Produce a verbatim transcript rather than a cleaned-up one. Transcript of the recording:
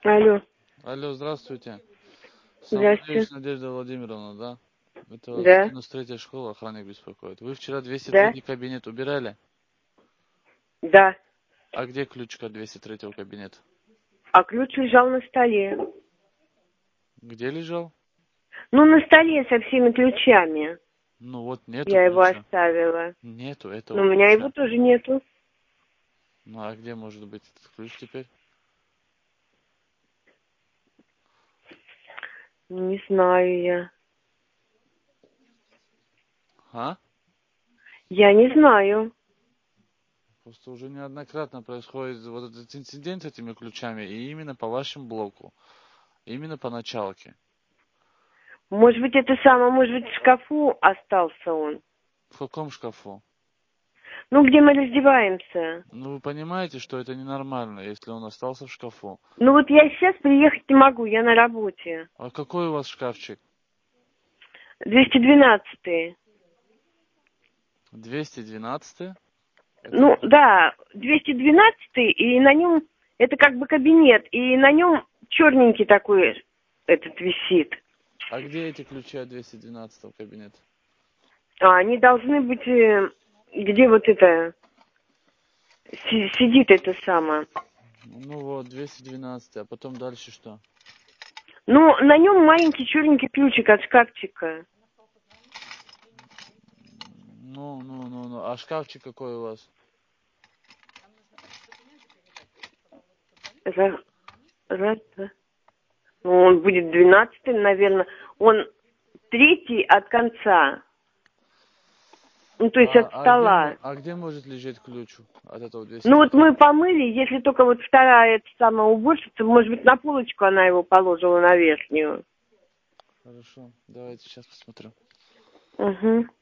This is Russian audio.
Алло. Алло, здравствуйте. Здравствуйте. Самоделович Надежда Владимировна, да? Это вас Да. девяносто третья школа, охранник беспокоит. Вы вчера двести Да. третий кабинет убирали? Да. А где ключ от двести третьего кабинета? А ключ лежал на столе. Где лежал? Ну, на столе со всеми ключами. Ну вот нету Я его ключа. оставила. Нету Но этого у меня ключа. его тоже нету. Ну а где может быть этот ключ теперь? Не знаю я. А? Я не знаю. Просто уже неоднократно происходит вот этот инцидент с этими ключами, и именно по вашему блоку. Именно по началке. Может быть, это самое, может быть, в шкафу остался он. В каком шкафу? Ну, где мы раздеваемся. Ну вы понимаете, что это ненормально, если он остался в шкафу. Ну, вот я сейчас приехать не могу, я на работе. А какой у вас шкафчик? двести двенадцатый. двести двенадцатый? Это Ну, где? да, двести двенадцатый, и на нем, это как бы кабинет, и на нем черненький такой этот висит. А где эти ключи от двести двенадцатого кабинета? А они должны быть, э, где вот это, си- сидит это самое. Ну вот, двести двенадцать, а потом дальше что? Ну, на нем маленький черненький ключик от шкафчика. Ну, ну, ну, ну. А шкафчик какой у вас? Раз, раз, два. Ну, он будет двенадцатый, наверное. Он третий от конца. Ну, то есть А, от а, где, мо- стола. а где может лежать ключ от этого двести Ну вот третьего? мы помыли, если только вот вторая эта самая уборщица, может быть, на полочку она его положила на верхнюю. Хорошо, давайте сейчас посмотрю. Угу.